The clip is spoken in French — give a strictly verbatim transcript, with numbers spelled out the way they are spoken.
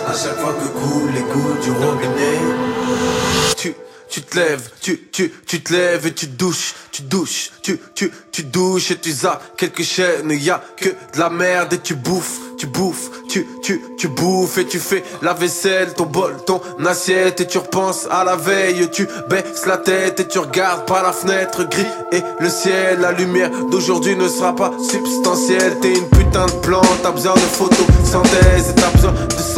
À chaque fois que coulent les gouttes du robinet. Tu, tu te lèves, tu, tu, tu te lèves et tu douches, tu douches, tu, tu, tu douches et tu zappes quelques chaînes, y a que de la merde et tu bouffes, tu bouffes, tu, tu, tu bouffes et tu fais la vaisselle, ton bol, ton assiette et tu repenses à la veille, tu baisses la tête et tu regardes par la fenêtre, gris et le ciel, la lumière d'aujourd'hui ne sera pas substantielle, t'es une putain de plante, t'as besoin de photosynthèse et t'as besoin de